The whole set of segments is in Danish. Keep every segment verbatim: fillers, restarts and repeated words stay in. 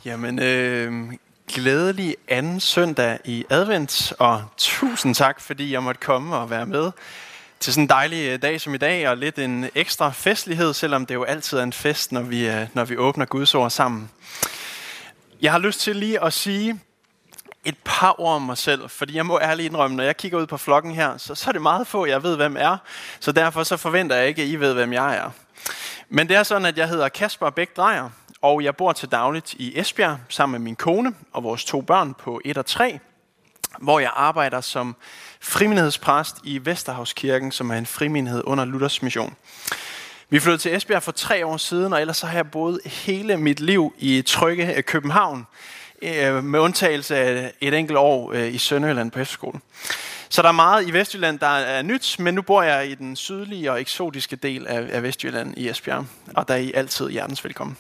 Jamen, øh, glædelig anden søndag i advent, og tusind tak, fordi jeg måtte komme og være med til sådan en dejlig dag som i dag, og lidt en ekstra festlighed, selvom det jo altid er en fest, når vi, når vi åbner Guds ord sammen. Jeg har lyst til lige at sige et par ord om mig selv, fordi jeg må ærligt indrømme, når jeg kigger ud på flokken her, så, så er det meget få, jeg ved, hvem er, så derfor så forventer jeg ikke, at I ved, hvem jeg er. Men det er sådan, at jeg hedder Kasper Bæk Drejer, og jeg bor til dagligt i Esbjerg sammen med min kone og vores to børn på et og tre, hvor jeg arbejder som frimenighedspræst i Vesterhavskirken, som er en frimenighed under Luthers Mission. Vi flyttede til Esbjerg for tre år siden, og ellers så har jeg boet hele mit liv i trygge København, med undtagelse af et enkelt år i Sønderjylland på efterskolen. Så der er meget i Vestjylland, der er nyt, men nu bor jeg i den sydlige og eksotiske del af Vestjylland i Esbjerg, og der er I altid hjertens velkommen.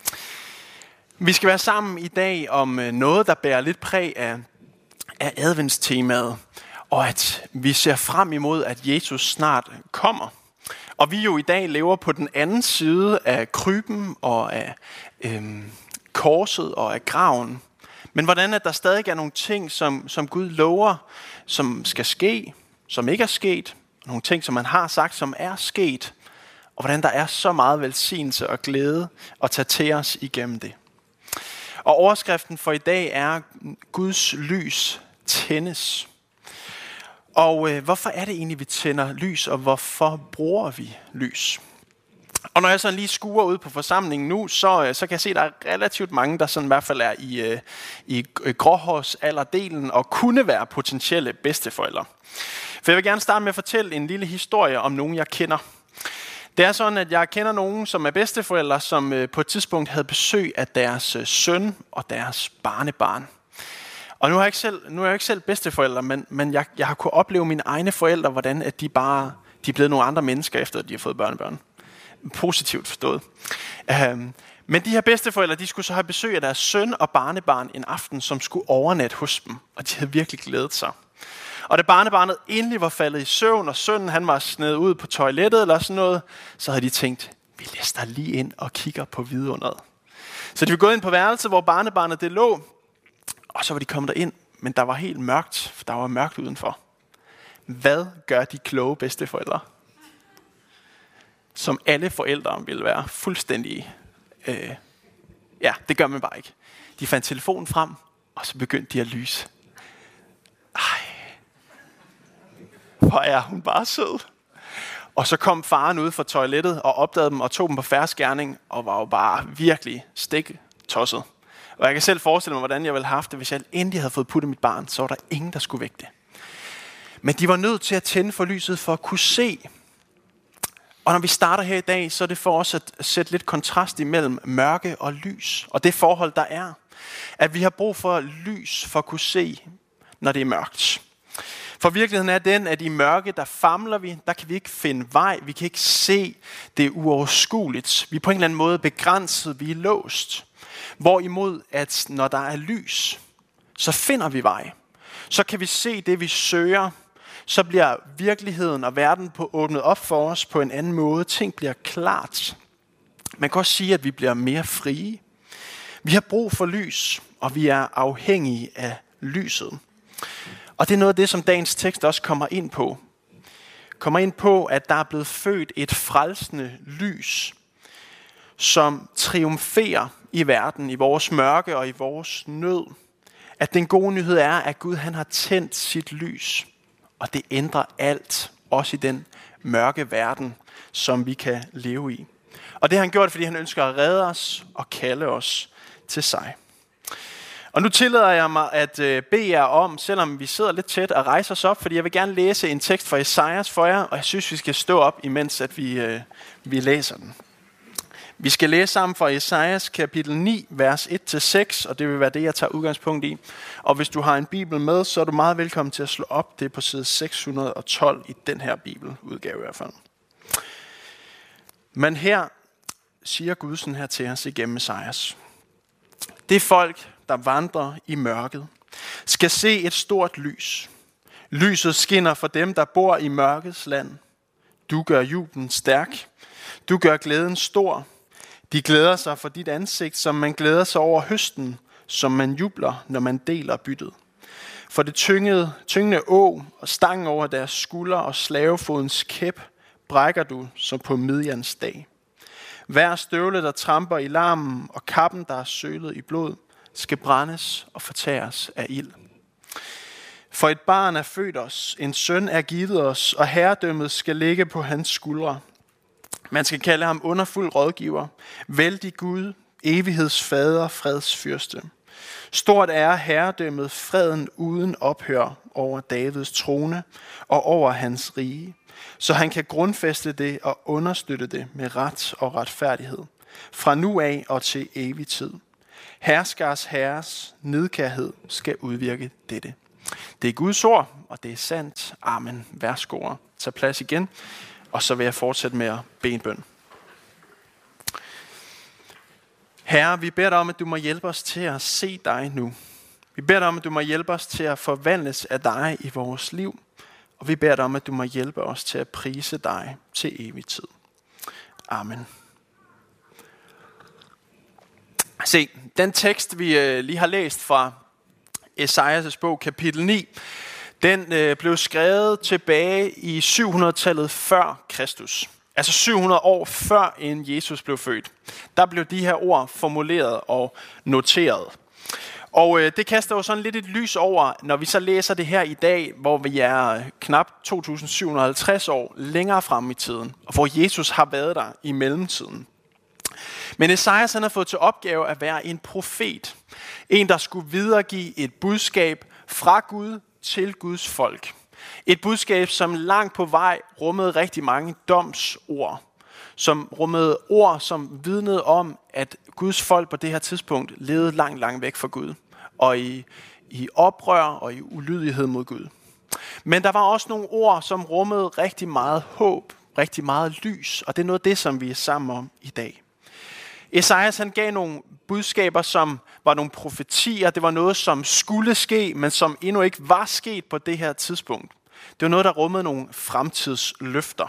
Vi skal være sammen i dag om noget, der bærer lidt præg af, af adventstemaet, og at vi ser frem imod, at Jesus snart kommer. Og vi jo i dag lever på den anden side af kryben og af øhm, korset og af graven. Men hvordan at der stadig er nogle ting, som, som Gud lover, som skal ske, som ikke er sket. Nogle ting, som man har sagt, som er sket. Og hvordan der er så meget velsignelse og glæde at tage til os igennem det. Og overskriften for i dag er, Guds lys tændes. Og øh, hvorfor er det egentlig, vi tænder lys, og hvorfor bruger vi lys? Og når jeg så lige skuer ud på forsamlingen nu, så, så kan jeg se, at der er relativt mange, der sådan i hvert fald er i, øh, i gråhårsalderdelen og kunne være potentielle bedsteforældre. For jeg vil gerne starte med at fortælle en lille historie om nogen, jeg kender. Det er sådan, at jeg kender nogen, som er bedsteforældre, som øh, på et tidspunkt havde besøg af deres øh, søn og deres barnebarn. Og nu er jeg ikke selv, nu er jeg ikke selv bedsteforældre, men, men jeg, jeg har kunnet opleve mine egne forældre, hvordan at de bare de er blevet nogle andre mennesker, efter at de har fået børnebørn. Positivt forstået. Um, men de her bedsteforældre, de skulle så have besøg af deres søn og barnebarn en aften, som skulle overnatte hos dem. Og de havde virkelig glædet sig. Og da barnebarnet endelig var faldet i søvn, og sønnen han var snedet ud på toilettet eller sådan noget, så havde de tænkt, vi lister lige ind og kigger på vidunderet. Så de var gået ind på værelset, hvor barnebarnet det lå, og så var de kommet derind, men der var helt mørkt, for der var mørkt udenfor. Hvad gør de kloge bedsteforældre? Som alle forældre ville være fuldstændig... Øh, ja, det gør man bare ikke. De fandt telefonen frem, og så begyndte de at lyse. Ej, hvor er hun bare sød. Og så kom faren ud fra toilettet og opdagede dem og tog dem på ferskgerning, og var jo bare virkelig stik tosset. Og jeg kan selv forestille mig, hvordan jeg ville have haft det, hvis jeg endelig havde fået puttet mit barn, så var der ingen, der skulle vække det. Men de var nødt til at tænde for lyset for at kunne se. Og når vi starter her i dag, så er det for os at sætte lidt kontrast imellem mørke og lys. Og det forhold, der er, at vi har brug for lys for at kunne se, når det er mørkt. For virkeligheden er den, at i mørke, der famler vi, der kan vi ikke finde vej, vi kan ikke se det uoverskueligt. Vi er på en eller anden måde begrænset, vi er låst. Hvorimod, at når der er lys, så finder vi vej. Så kan vi se det, vi søger. Så bliver virkeligheden og verden på åbnet op for os på en anden måde. Ting bliver klart. Man kan også sige, at vi bliver mere frie. Vi har brug for lys, og vi er afhængige af lyset. Og det er noget af det, som dagens tekst også kommer ind på. Kommer ind på, at der er blevet født et frelsende lys, som triumferer i verden, i vores mørke og i vores nød. At den gode nyhed er, at Gud han har tændt sit lys. Og det ændrer alt, også i den mørke verden, som vi kan leve i. Og det har han gjort, fordi han ønsker at redde os og kalde os til sig. Og nu tillader jeg mig at bede jer om, selvom vi sidder lidt tæt, at rejse os op, fordi jeg vil gerne læse en tekst fra Esajas for jer, og jeg synes, vi skal stå op, imens at vi, vi læser den. Vi skal læse sammen fra Esajas kapitel ni, vers et til seks, og det vil være det, jeg tager udgangspunkt i. Og hvis du har en bibel med, så er du meget velkommen til at slå op. Det er på side seks hundrede og tolv i den her bibeludgave i hvert fald. Men her siger Gud sådan her til os igennem Esajas. Det folk, der vandrer i mørket, skal se et stort lys. Lyset skinner for dem, der bor i mørkets land. Du gør jublen stærk. Du gør glæden stor. De glæder sig for dit ansigt, som man glæder sig over høsten, som man jubler, når man deler byttet. For det tyngede, tyngende å og stangen over deres skuldre og slavefodens kæp brækker du som på Midjans dag. Hver støvle, der tramper i larmen, og kappen, der er sølet i blod, skal brændes og fortæres af ild. For et barn er født os, en søn er givet os, og herredømmet skal ligge på hans skuldre. Man skal kalde ham underfuld rådgiver, vældig Gud, evighedsfader, fredsfyrste. Stort er herredømmet, freden uden ophør over Davids trone og over hans rige, så han kan grundfæste det og understøtte det med ret og retfærdighed, fra nu af og til evig tid. Herskers herres nidkærhed skal udvirke dette. Det er Guds ord, og det er sandt. Amen. Værsgo. Tag plads igen, og så vil jeg fortsætte med at bede en bøn. Herre, vi beder dig om, at du må hjælpe os til at se dig nu. Vi beder dig om, at du må hjælpe os til at forvandles af dig i vores liv. Og vi beder dig om, at du må hjælpe os til at prise dig til evig tid. Amen. Se, den tekst, vi lige har læst fra Esajas bog, kapitel ni, den øh, blev skrevet tilbage i syv hundrede-tallet før Kristus. Altså syv hundrede år før, end Jesus blev født. Der blev de her ord formuleret og noteret. Og øh, det kaster jo sådan lidt et lys over, når vi så læser det her i dag, hvor vi er knap to tusind syv hundrede og halvtreds år længere frem i tiden, og hvor Jesus har været der i mellemtiden. Men Esajas han har fået til opgave at være en profet. En, der skulle videregive et budskab fra Gud til Guds folk. Et budskab, som langt på vej rummede rigtig mange domsord. Som rummede ord, som vidnede om, at Guds folk på det her tidspunkt levede langt, langt væk fra Gud. Og i, i oprør og i ulydighed mod Gud. Men der var også nogle ord, som rummede rigtig meget håb, rigtig meget lys. Og det er noget af det, som vi er sammen om i dag. Esajas han gav nogle budskaber, som var nogle profetier. Det var noget, som skulle ske, men som endnu ikke var sket på det her tidspunkt. Det var noget, der rummede nogle fremtidsløfter.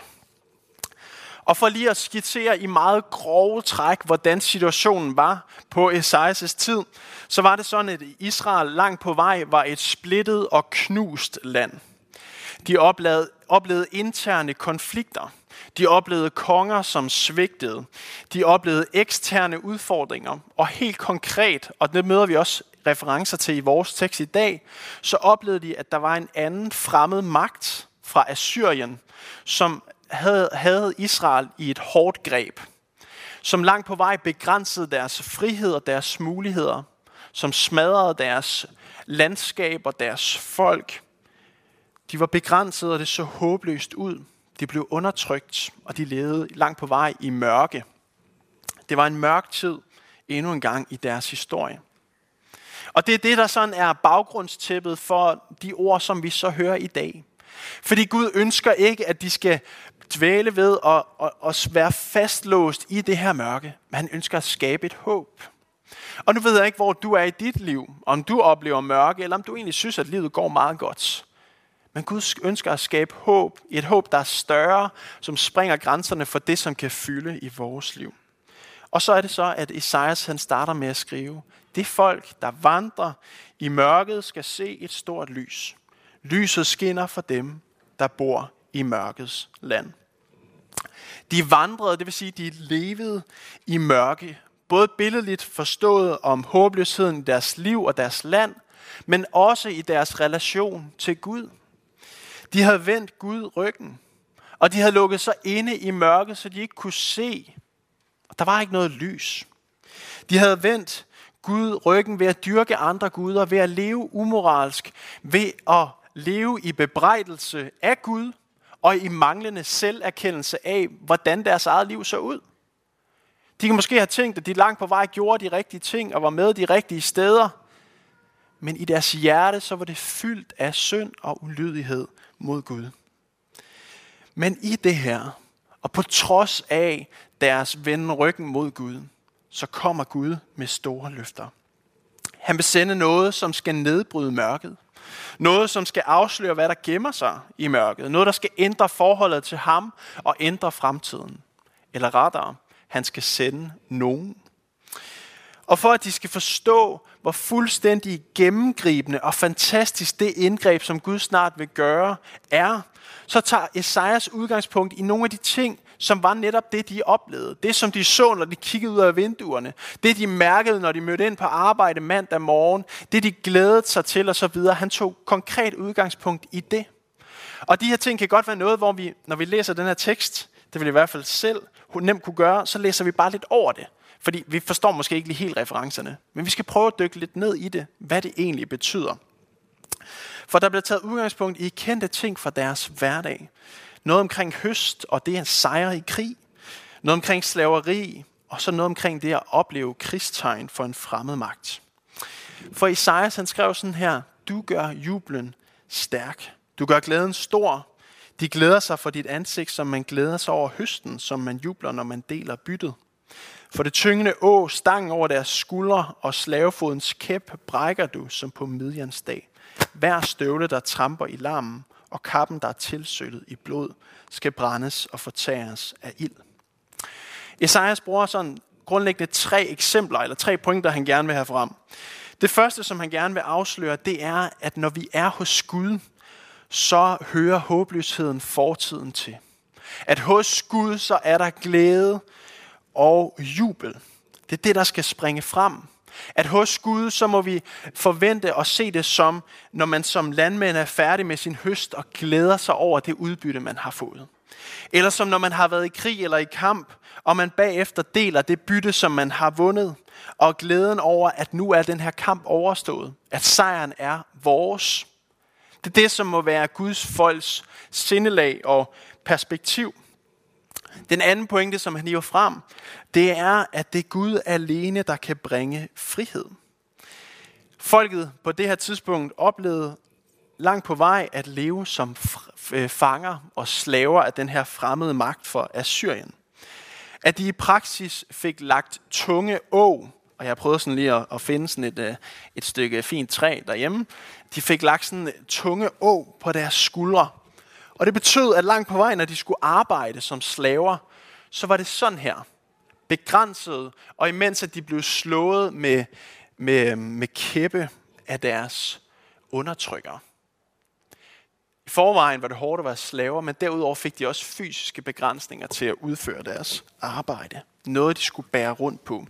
Og for lige at skitsere i meget grove træk, hvordan situationen var på Esajas tid, så var det sådan, at Israel langt på vej var et splittet og knust land. De oplevede, oplevede interne konflikter. De oplevede konger, som svigtede. De oplevede eksterne udfordringer. Og helt konkret, og det møder vi også referencer til i vores tekst i dag, så oplevede de, at der var en anden fremmed magt fra Assyrien, som havde, havde Israel i et hårdt greb. Som langt på vej begrænsede deres frihed og deres muligheder. Som smadrede deres landskab og deres folk. De var begrænset, og det så håbløst ud. De blev undertrykt, og de levede langt på vej i mørke. Det var en mørk tid endnu en gang i deres historie. Og det er det, der sådan er baggrundstæppet for de ord, som vi så hører i dag. Fordi Gud ønsker ikke, at de skal dvæle ved og, og, og være fastlåst i det her mørke. Men han ønsker at skabe et håb. Og nu ved jeg ikke, hvor du er i dit liv. Om du oplever mørke, eller om du egentlig synes, at livet går meget godt. Men Gud ønsker at skabe håb, et håb, der er større, som springer grænserne for det, som kan fylde i vores liv. Og så er det så, at Esajas han starter med at skrive, det folk, der vandrer i mørket, skal se et stort lys. Lyset skinner for dem, der bor i mørkets land. De vandrede, det vil sige, de levede i mørke, både billedligt forstået om håbløsheden i deres liv og deres land, men også i deres relation til Gud. De havde vendt Gud ryggen, og de havde lukket sig inde i mørket, så de ikke kunne se. Der var ikke noget lys. De havde vendt Gud ryggen ved at dyrke andre guder, ved at leve umoralsk, ved at leve i bebrejdelse af Gud, og i manglende selverkendelse af, hvordan deres eget liv så ud. De kan måske have tænkt, at de langt på vej gjorde de rigtige ting, og var med de rigtige steder, men i deres hjerte, så var det fyldt af synd og ulydighed mod Gud. Men i det her, og på trods af deres vende ryggen mod Gud, så kommer Gud med store løfter. Han vil sende noget, som skal nedbryde mørket. Noget, som skal afsløre, hvad der gemmer sig i mørket. Noget, der skal ændre forholdet til ham og ændre fremtiden. Eller rettere, han skal sende nogen. Og for at de skal forstå, hvor fuldstændig gennemgribende og fantastisk det indgreb, som Gud snart vil gøre, er, så tager Esajas udgangspunkt i nogle af de ting, som var netop det, de oplevede. Det, som de så, når de kiggede ud af vinduerne. Det, de mærkede, når de mødte ind på arbejde mandag morgen. Det, de glædede sig til osv. Han tog konkret udgangspunkt i det. Og de her ting kan godt være noget, hvor vi, når vi læser den her tekst, det vil i hvert fald selv nemt kunne gøre, så læser vi bare lidt over det. Fordi vi forstår måske ikke lige helt referencerne. Men vi skal prøve at dykke lidt ned i det, hvad det egentlig betyder. For der bliver taget udgangspunkt i kendte ting fra deres hverdag. Noget omkring høst, og det er en sejr i krig. Noget omkring slaveri, og så noget omkring det at opleve krigstegn for en fremmed magt. For Esajas han skrev sådan her: du gør jublen stærk. Du gør glæden stor. De glæder sig for dit ansigt, som man glæder sig over høsten, som man jubler, når man deler byttet. For det tyngende å, stangen over deres skuldre og slavefodens kæp brækker du, som på Midjans dag. Hver støvle, der tramper i larmen, og kappen, der er tilsølet i blod, skal brændes og fortæres af ild. Esajas bruger sådan grundlæggende tre eksempler, eller tre pointer, han gerne vil have frem. Det første, som han gerne vil afsløre, det er, at når vi er hos Gud, så hører håbløsheden fortiden til. At hos Gud, så er der glæde og jubel. Det er det, der skal springe frem. At hos Gud, så må vi forvente og se det som, når man som landmand er færdig med sin høst og glæder sig over det udbytte, man har fået. Eller som når man har været i krig eller i kamp, og man bagefter deler det bytte, som man har vundet, og glæden over, at nu er den her kamp overstået. At sejren er vores. Det er det, som må være Guds folks sindelag og perspektiv. Den anden pointe, som han hiver frem, det er, at det er Gud alene, der kan bringe frihed. Folket på det her tidspunkt oplevede langt på vej at leve som fanger og slaver af den her fremmede magt for Assyrien. At de i praksis fik lagt tunge å, og jeg prøvede sådan lige at finde sådan et, et stykke fint træ derhjemme. De fik lagt sådan tunge å på deres skuldre. Og det betød, at langt på vej, når de skulle arbejde som slaver, så var det sådan her. Begrænset, og imens at de blev slået med, med, med kæppe af deres undertrykkere. I forvejen var det hårdt at være slaver, men derudover fik de også fysiske begrænsninger til at udføre deres arbejde. Noget, de skulle bære rundt på.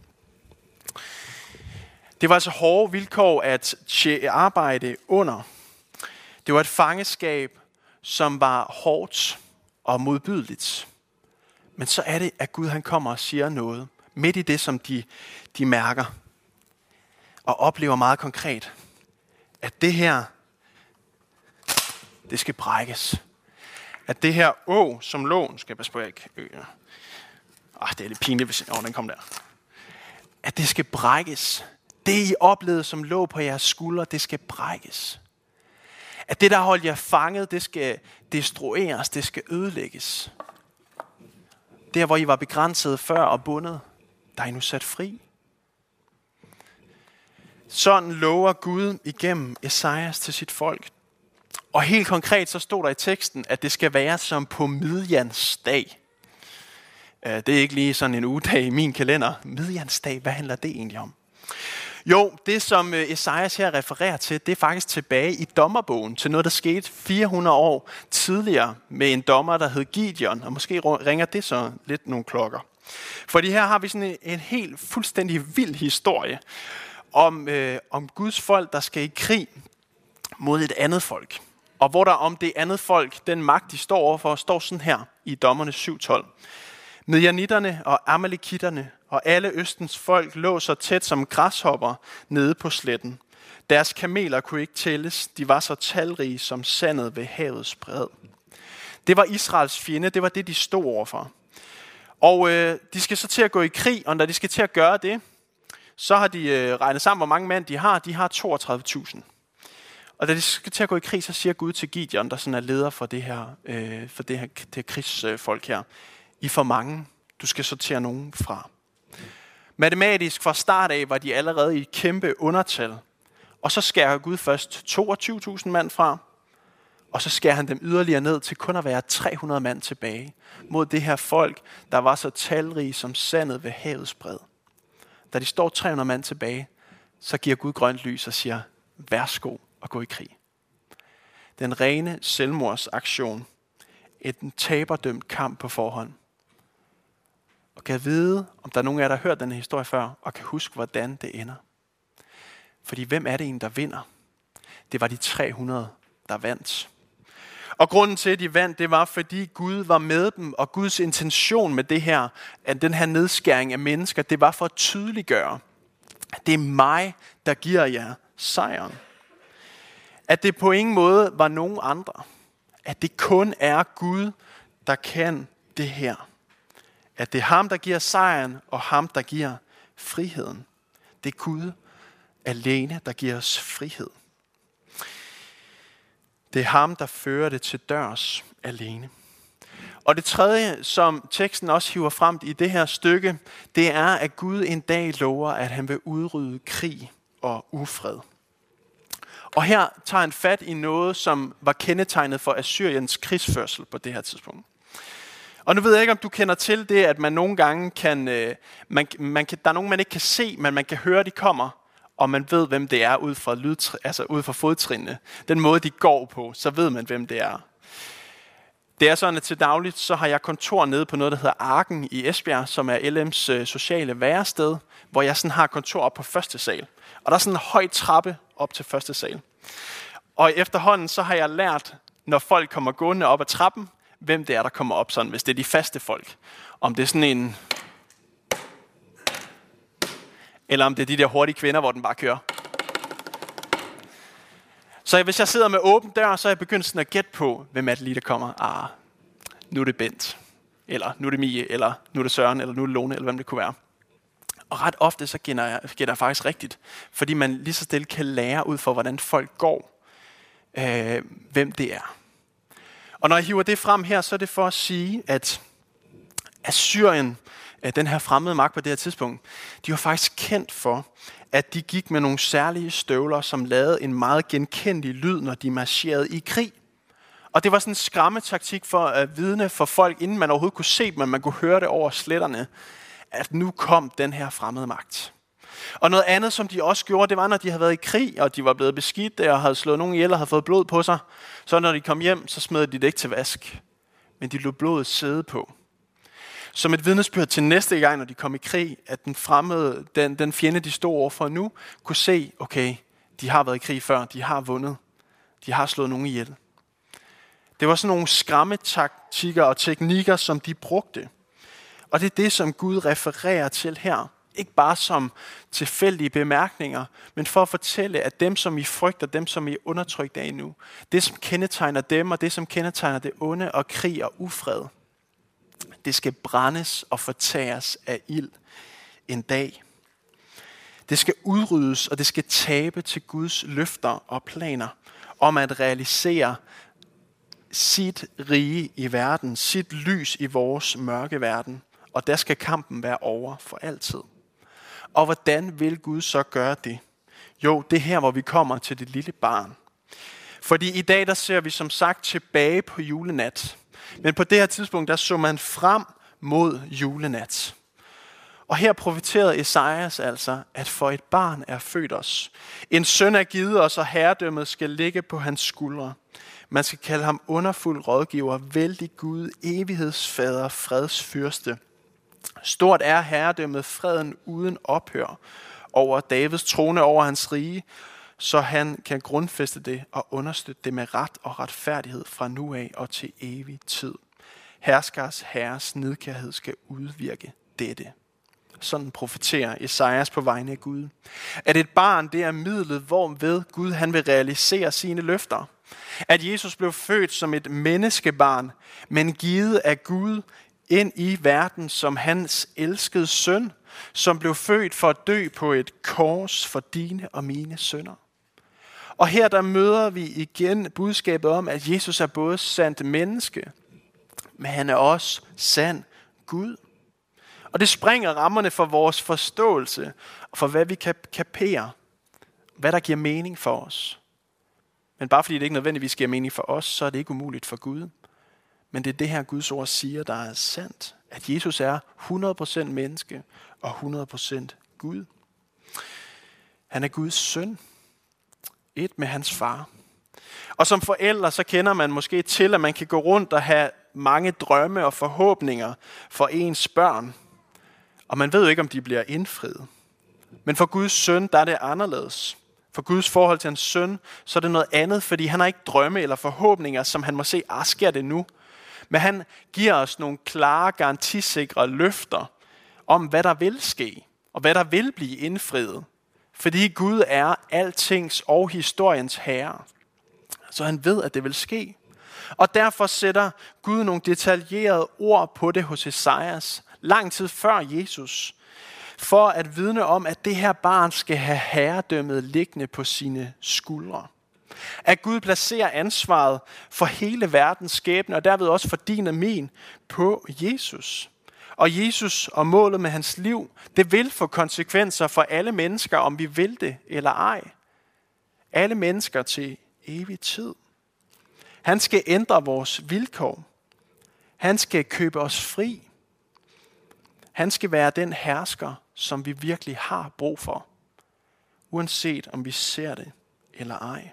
Det var altså hårde vilkår at arbejde under. Det var et fangeskab, som var hårdt og modbydeligt. Men så er det, at Gud han kommer og siger noget, midt i det, som de, de mærker, og oplever meget konkret, at det her, det skal brækkes. At det her å, som lå, skal jeg passe på, jeg ikke øger. Ah, det er lidt pinligt, hvis oh, den kom der. At det skal brækkes. Det, I oplevede, som lå på jeres skuldre, det skal brækkes. At det, der holdt jer fanget, det skal destrueres, det skal ødelægges. Der, hvor I var begrænset før og bundet, der er I nu sat fri. Sådan lover Gud igennem Esajas til sit folk. Og helt konkret så stod der i teksten, at det skal være som på Midjans dag. Det er ikke lige sådan en ugedag i min kalender. Midjans dag, hvad handler det egentlig om? Jo, det som Esajas her refererer til, det er faktisk tilbage i dommerbogen til noget, der skete fire hundrede år tidligere med en dommer, der hed Gideon. Og måske ringer det så lidt nogle klokker. Fordi her har vi sådan en, en helt fuldstændig vild historie om, øh, om Guds folk, der skal i krig mod et andet folk. Og hvor der om det andet folk, den magt, de står overfor, står sådan her i Dommerne syv tolv. Midjanitterne og amalekitterne og alle østens folk lå så tæt som græshopper nede på sletten. Deres kameler kunne ikke tælles, de var så talrige som sandet ved havets bred. Det var Israels fjende, det var det, de stod overfor. Og øh, de skal så til at gå i krig, og når de skal til at gøre det, så har de øh, regnet sammen, hvor mange mænd de har. De har toogtredive tusind. Og da de skal til at gå i krig, så siger Gud til Gideon, der sådan er leder for det her, øh, for det her, det her krigsfolk her. I for mange, du skal sortere nogen fra. Matematisk fra start af var de allerede i et kæmpe undertal. Og så skærer Gud først toogtyve tusind mand fra. Og så skærer han dem yderligere ned til kun at være tre hundrede mand tilbage mod det her folk, der var så talrige som sandet ved havets bred. Da de står tre hundrede mand tilbage, så giver Gud grønt lys og siger, værsgo og gå i krig. Den rene selvmordsaktion. Et taberdømt kamp på forhånd. Og kan vide, om der er nogen af jer, der har hørt denne historie før, og kan huske, hvordan det ender. Fordi hvem er det en, der vinder? Det var de tre hundrede, der vandt. Og grunden til, at de vandt, det var, fordi Gud var med dem, og Guds intention med det her, at den her nedskæring af mennesker, det var for at tydeliggøre, at det er mig, der giver jer sejren. At det på ingen måde var nogen andre. At det kun er Gud, der kan det her. At det er ham, der giver sejren, og ham, der giver friheden. Det er Gud alene, der giver os frihed. Det er ham, der fører det til dørs alene. Og det tredje, som teksten også hiver frem i det her stykke, det er, at Gud en dag lover, at han vil udrydde krig og ufred. Og her tager han fat i noget, som var kendetegnet for Assyriens krigsførsel på det her tidspunkt. Og nu ved jeg ikke, om du kender til det, at man nogle gange kan, man, man kan, der er nogen, man ikke kan se, men man kan høre, de kommer, og man ved, hvem det er ud fra, lydtrin, altså ud fra fodtrinene. Den måde, de går på, så ved man, hvem det er. Det er sådan, at til dagligt, så har jeg kontor nede på noget, der hedder Arken i Esbjerg, som er L M's sociale værested, hvor jeg sådan har kontor op på første sal. Og der er sådan en høj trappe op til første sal. Og efterhånden, så har jeg lært, når folk kommer gående op ad trappen, hvem det er, der kommer op sådan, hvis det er de faste folk. Om det er sådan en... Eller om det er de der hurtige kvinder, hvor den bare kører. Så hvis jeg sidder med åben dør, så er jeg begyndt sådan at gætte på, hvem er det lige, der kommer. Ah, nu er det Bent. Eller nu er det Mie. Eller nu er det Søren. Eller nu er det Lone. Eller hvem det kunne være. Og ret ofte så gætter jeg, gætter jeg faktisk rigtigt. Fordi man lige så stille kan lære ud for, hvordan folk går. Øh, hvem det er. Og når jeg hiver det frem her, så er det for at sige, at Assyrien, den her fremmede magt på det her tidspunkt, de var faktisk kendt for, at de gik med nogle særlige støvler, som lavede en meget genkendelig lyd, når de marcherede i krig. Og det var sådan en skræmmetaktik for at vidne for folk, inden man overhovedet kunne se dem, men man kunne høre det over sletterne, at nu kom den her fremmede magt. Og noget andet, som de også gjorde, det var, når de havde været i krig, og de var blevet beskidt og havde slået nogen ihjel og havde fået blod på sig. Så når de kom hjem, så smed de det ikke til vask, men de lod blodet sidde på. Som et vidnesbyrd til næste gang, når de kom i krig, at den fremmede, den, den fjende, de stod overfor nu, kunne se, okay, de har været i krig før, de har vundet, de har slået nogen ihjel. Det var sådan nogle skræmmetaktikker og teknikker, som de brugte. Og det er det, som Gud refererer til her. Ikke bare som tilfældige bemærkninger, men for at fortælle, at dem, som I frygter, dem, som I er undertrykt af nu, det, som kendetegner dem, og det, som kendetegner det onde og krig og ufred, det skal brændes og fortæres af ild en dag. Det skal udryddes, og det skal tabe til Guds løfter og planer om at realisere sit rige i verden, sit lys i vores mørke verden. Og der skal kampen være over for altid. Og hvordan vil Gud så gøre det? Jo, det er her, hvor vi kommer til det lille barn. Fordi i dag, der ser vi som sagt tilbage på julenat. Men på det her tidspunkt, der så man frem mod julenat. Og her profeterede Esajas altså, at for et barn er født os. En søn er givet os, og herredømmet skal ligge på hans skuldre. Man skal kalde ham underfuld rådgiver, vældig Gud, evighedsfader, fredsfyrste. Stort er herredømmet, freden uden ophør over Davids trone over hans rige, så han kan grundfæste det og understøtte det med ret og retfærdighed fra nu af og til evig tid. Herskers herres nidkærhed skal udvirke dette. Sådan profeterer Esajas på vegne af Gud. At et barn, det er midlet, hvorved Gud han vil realisere sine løfter. At Jesus blev født som et menneskebarn, men givet af Gud ind i verden som hans elskede søn, som blev født for at dø på et kors for dine og mine synder. Og her der møder vi igen budskabet om, at Jesus er både sandt menneske, men han er også sand Gud. Og det springer rammerne for vores forståelse, og for hvad vi kan kapere, hvad der giver mening for os. Men bare fordi det ikke nødvendigvis giver mening for os, så er det ikke umuligt for Gud. Men det er det her Guds ord siger, der er sandt. At Jesus er hundrede procent menneske og hundrede procent Gud. Han er Guds søn. Et med hans far. Og som forældre, så kender man måske til, at man kan gå rundt og have mange drømme og forhåbninger for ens børn. Og man ved jo ikke, om de bliver indfriet. Men for Guds søn, der er det anderledes. For Guds forhold til hans søn, så er det noget andet, fordi han har ikke drømme eller forhåbninger, som han må se, ah, sker det nu? Men han giver os nogle klare, garantisikre løfter om, hvad der vil ske, og hvad der vil blive indfriet. Fordi Gud er altings og historiens herre. Så han ved, at det vil ske. Og derfor sætter Gud nogle detaljerede ord på det hos Esajas, lang tid før Jesus, for at vidne om, at det her barn skal have herredømmet liggende på sine skuldre. At Gud placerer ansvaret for hele verdens skæbne, og derved også for din og min, på Jesus. Og Jesus og målet med hans liv, det vil få konsekvenser for alle mennesker, om vi vil det eller ej. Alle mennesker til evig tid. Han skal ændre vores vilkår. Han skal købe os fri. Han skal være den hersker, som vi virkelig har brug for. Uanset om vi ser det eller ej.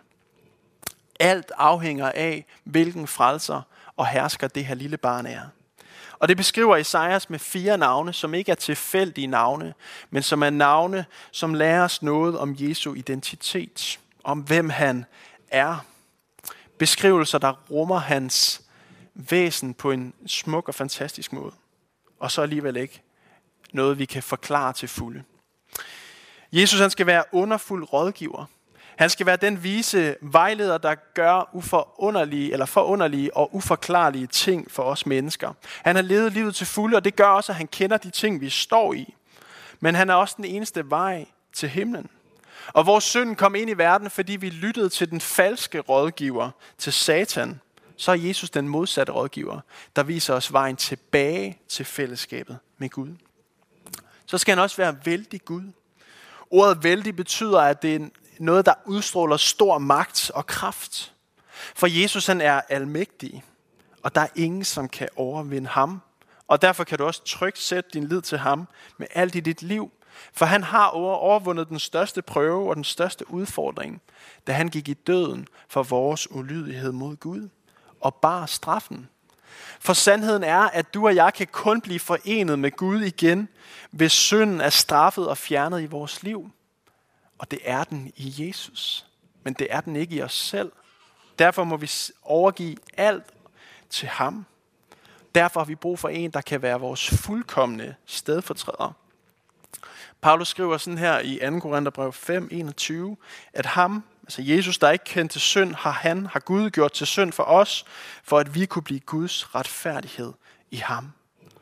Alt afhænger af, hvilken frelser og hersker det her lille barn er. Og det beskriver Esajas med fire navne, som ikke er tilfældige navne, men som er navne, som lærer os noget om Jesu identitet. Om hvem han er. Beskrivelser, der rummer hans væsen på en smuk og fantastisk måde. Og så alligevel ikke noget, vi kan forklare til fulde. Jesus, han skal være underfuld rådgiver. Han skal være den vise vejleder, der gør uforunderlige, eller forunderlige og uforklarlige ting for os mennesker. Han har levet livet til fulde, og det gør også, at han kender de ting, vi står i. Men han er også den eneste vej til himlen. Og vores synd kom ind i verden, fordi vi lyttede til den falske rådgiver, til Satan. Så er Jesus den modsatte rådgiver, der viser os vejen tilbage til fællesskabet med Gud. Så skal han også være vældig Gud. Ordet vældig betyder, at det er noget, der udstråler stor magt og kraft. For Jesus, han er almægtig, og der er ingen, som kan overvinde ham. Og derfor kan du også trygt sætte din lid til ham med alt i dit liv. For han har overvundet den største prøve og den største udfordring, da han gik i døden for vores ulydighed mod Gud og bar straffen. For sandheden er, at du og jeg kan kun blive forenet med Gud igen, hvis synden er straffet og fjernet i vores liv. Og det er den i Jesus, men det er den ikke i os selv. Derfor må vi overgive alt til ham. Derfor har vi brug for en, der kan være vores fuldkomne stedfortræder. Paulus skriver sådan her i anden Korintherbrev fem enogtyve, at ham, altså Jesus, der ikke kendte synd, har han, har Gud gjort til synd for os, for at vi kunne blive Guds retfærdighed i ham.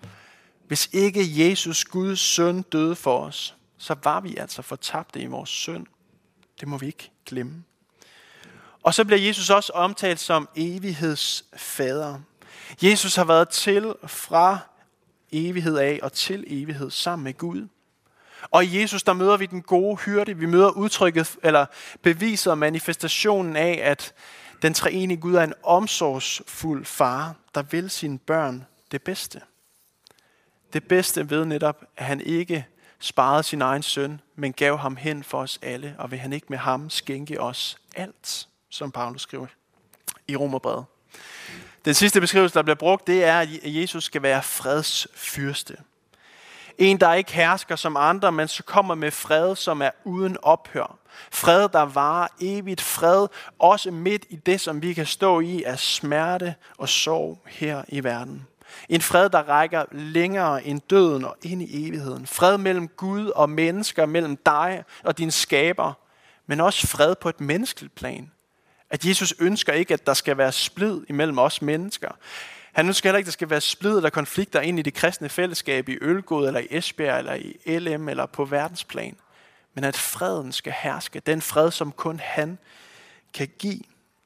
Hvis ikke Jesus, Guds søn, døde for os, så var vi altså fortabte i vores synd. Det må vi ikke glemme. Og så bliver Jesus også omtalt som evighedsfader. Jesus har været til fra evighed af og til evighed sammen med Gud. Og i Jesus, der møder vi den gode hyrde. Vi møder udtrykket, eller beviser manifestationen af, at den treenige Gud er en omsorgsfuld far, der vil sine børn det bedste. Det bedste ved netop, at han ikke sparede sin egen søn, men gav ham hen for os alle, og vil han ikke med ham skænke os alt, som Paulus skriver i Romerbrevet. Den sidste beskrivelse, der bliver brugt, det er, at Jesus skal være fredsfyrste. En, der ikke hersker som andre, men så kommer med fred, som er uden ophør. Fred, der varer evigt. Fred, også midt i det, som vi kan stå i af smerte og sorg her i verden. En fred, der rækker længere end døden og ind i evigheden. Fred mellem Gud og mennesker, mellem dig og din skaber. Men også fred på et menneskeligt plan. At Jesus ønsker ikke, at der skal være splid imellem os mennesker. Han ønsker heller ikke, at der skal være splid eller konflikter ind i det kristne fællesskab i Ølgod eller i Esbjerg eller i L M eller på verdensplan. Men at freden skal herske. Den fred, som kun han kan give.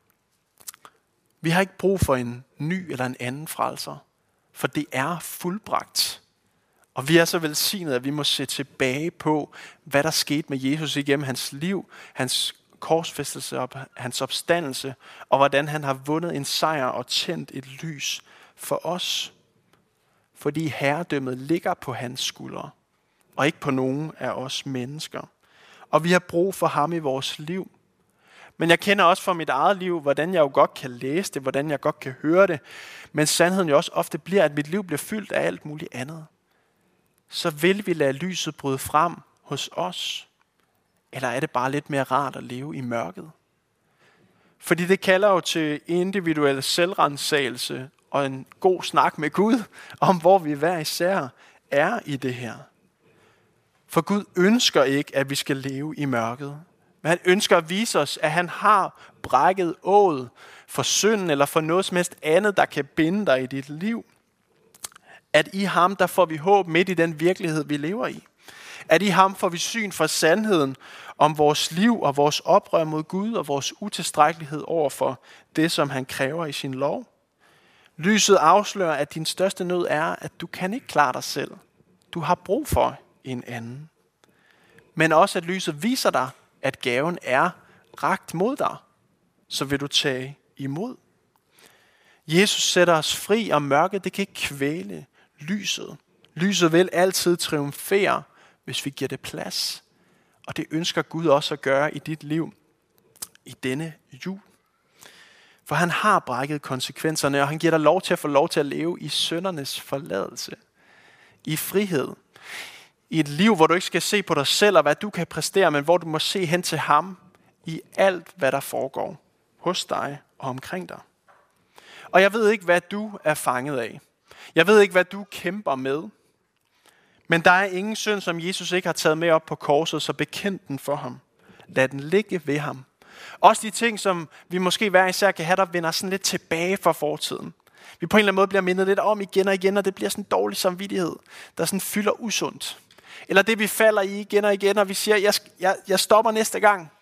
Vi har ikke brug for en ny eller en anden frelser. For det er fuldbragt. Og vi er så velsignet, at vi må se tilbage på, hvad der skete med Jesus igennem hans liv, hans korsfæstelse og hans opstandelse, og hvordan han har vundet en sejr og tændt et lys for os. Fordi herredømmet ligger på hans skuldre, og ikke på nogen af os mennesker. Og vi har brug for ham i vores liv. Men jeg kender også fra mit eget liv, hvordan jeg jo godt kan læse det, hvordan jeg godt kan høre det, men sandheden jo også ofte bliver, at mit liv bliver fyldt af alt muligt andet. Så vil vi lade lyset bryde frem hos os, eller er det bare lidt mere rart at leve i mørket? Fordi det kalder jo til individuel selvrensagelse og en god snak med Gud, om hvor vi hver især er i det her. For Gud ønsker ikke, at vi skal leve i mørket. Men han ønsker at vise os, at han har brækket åget for synden eller for noget som helst andet, der kan binde dig i dit liv. At i ham, der får vi håb midt i den virkelighed, vi lever i. At i ham får vi syn for sandheden om vores liv og vores oprør mod Gud og vores utilstrækkelighed over for det, som han kræver i sin lov. Lyset afslører, at din største nød er, at du kan ikke klare dig selv. Du har brug for en anden. Men også at lyset viser dig, at gaven er rakt mod dig, så vil du tage imod. Jesus sætter os fri, og mørket det kan ikke kvæle lyset. Lyset vil altid triumfere, hvis vi giver det plads. Og det ønsker Gud også at gøre i dit liv i denne jul. For han har brækket konsekvenserne, og han giver dig lov til at få lov til at leve i syndernes forladelse. I frihed. I et liv, hvor du ikke skal se på dig selv og hvad du kan præstere, men hvor du må se hen til ham i alt, hvad der foregår hos dig og omkring dig. Og jeg ved ikke, hvad du er fanget af. Jeg ved ikke, hvad du kæmper med. Men der er ingen synd, som Jesus ikke har taget med op på korset, så bekend den for ham. Lad den ligge ved ham. Også de ting, som vi måske hver især kan have, der vender sådan lidt tilbage fra fortiden. Vi på en eller anden måde bliver mindet lidt om igen og igen, og det bliver sådan en dårlig samvittighed, der sådan fylder usundt. Eller det, vi falder i igen og igen, og vi siger, jeg, jeg, jeg stopper næste gang.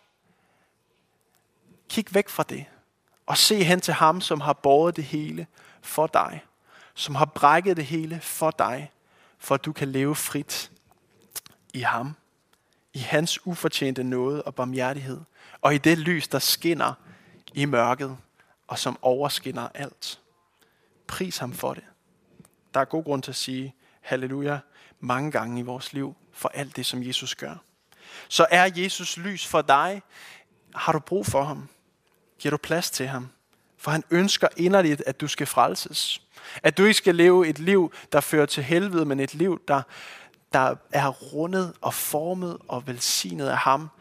Kig væk fra det, og se hen til ham, som har båret det hele for dig. Som har brækket det hele for dig, for at du kan leve frit i ham. I hans ufortjente nåde og barmhjertighed. Og i det lys, der skinner i mørket, og som overskinner alt. Pris ham for det. Der er god grund til at sige halleluja mange gange i vores liv for alt det, som Jesus gør. Så er Jesus lys for dig. Har du brug for ham? Giver du plads til ham? For han ønsker inderligt, at du skal frelses. At du ikke skal leve et liv, der fører til helvede, men et liv, der, der er rundet og formet og velsignet af ham,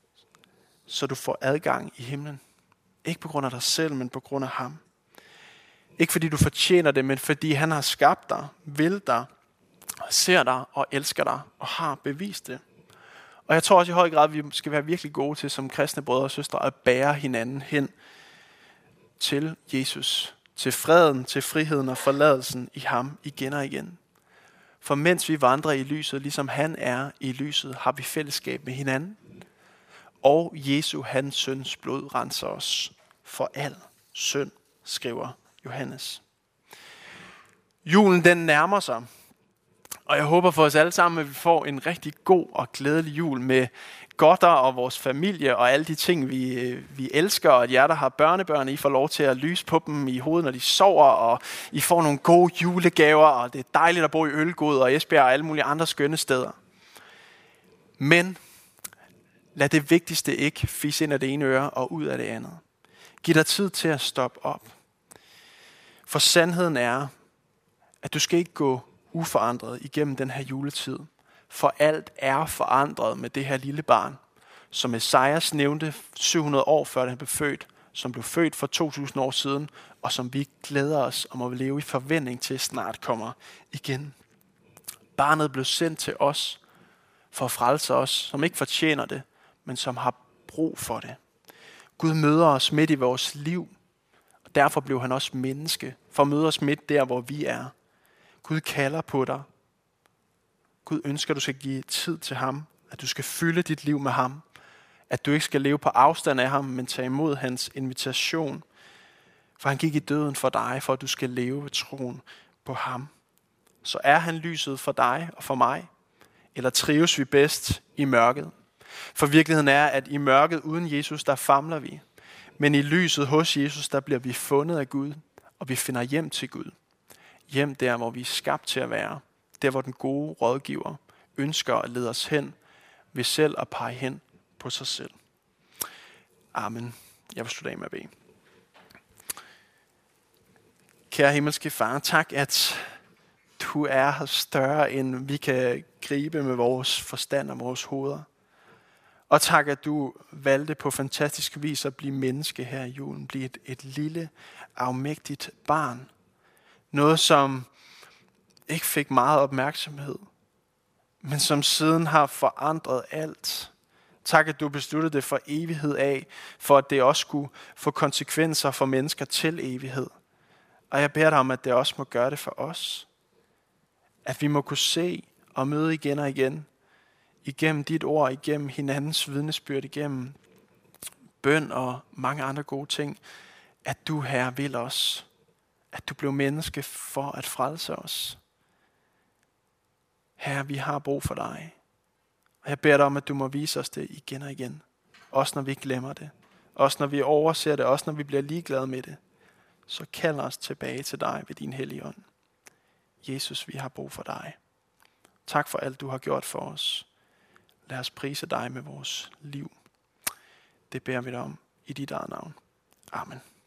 så du får adgang i himlen. Ikke på grund af dig selv, men på grund af ham. Ikke fordi du fortjener det, men fordi han har skabt dig, vil dig, ser dig og elsker dig og har bevist det. Og jeg tror også i høj grad, at vi skal være virkelig gode til som kristne brødre og søstre at bære hinanden hen til Jesus. Til freden, til friheden og forladelsen i ham igen og igen. For mens vi vandrer i lyset, ligesom han er i lyset, har vi fællesskab med hinanden. Og Jesu, hans søns blod, renser os for al synd, skriver Johannes. Julen den nærmer sig. Og jeg håber for os alle sammen, at vi får en rigtig god og glædelig jul med godter og vores familie og alle de ting, vi, vi elsker. Og at jer, der har børnebørn, I får lov til at lyse på dem i hovedet, når de sover. Og I får nogle gode julegaver, og det er dejligt at bo i Ølgod og Esbjerg og alle mulige andre skønne steder. Men lad det vigtigste ikke fisse ind af det ene øre og ud af det andet. Giv dig tid til at stoppe op. For sandheden er, at du skal ikke gå uforandret igennem den her juletid. For alt er forandret med det her lille barn, som Esajas nævnte syv hundrede år før han blev født, som blev født for to tusind år siden, og som vi glæder os om at leve i forventning til snart kommer igen. Barnet blev sendt til os for at frelse os, som ikke fortjener det, men som har brug for det. Gud møder os midt i vores liv, og derfor blev han også menneske, for at møde os midt der, hvor vi er. Gud kalder på dig. Gud ønsker, at du skal give tid til ham, at du skal fylde dit liv med ham, at du ikke skal leve på afstand af ham, men tage imod hans invitation. For han gik i døden for dig, for at du skal leve ved troen på ham. Så er han lyset for dig og for mig, eller trives vi bedst i mørket? For virkeligheden er, at i mørket uden Jesus, der famler vi. Men i lyset hos Jesus, der bliver vi fundet af Gud, og vi finder hjem til Gud. Hjem der, hvor vi er skabt til at være. Der, hvor den gode rådgiver ønsker at lede os hen, ved selv at pege hen på sig selv. Amen. Jeg vil slutte af med at bede. Kære himmelske Far, tak at du er større, end vi kan gribe med vores forstand og vores hoveder. Og tak, at du valgte på fantastisk vis at blive menneske her i julen. Blive et, et lille, afmægtigt barn. Noget, som ikke fik meget opmærksomhed, men som siden har forandret alt. Tak, at du besluttede det for evighed af, for at det også skulle få konsekvenser for mennesker til evighed. Og jeg beder dig om, at det også må gøre det for os. At vi må kunne se og møde igen og igen, igennem dit ord, igennem hinandens vidnesbyrd, igennem bøn og mange andre gode ting, at du, Herre, vil os. At du blev menneske for at frelse os. Herre, vi har brug for dig. Og jeg beder dig om, at du må vise os det igen og igen. Også når vi glemmer det. Også når vi overser det. Også når vi bliver ligeglade med det. Så kald os tilbage til dig ved din hellige ånd. Jesus, vi har brug for dig. Tak for alt, du har gjort for os. Lad os prise dig med vores liv. Det beder vi dig om i dit eget navn. Amen.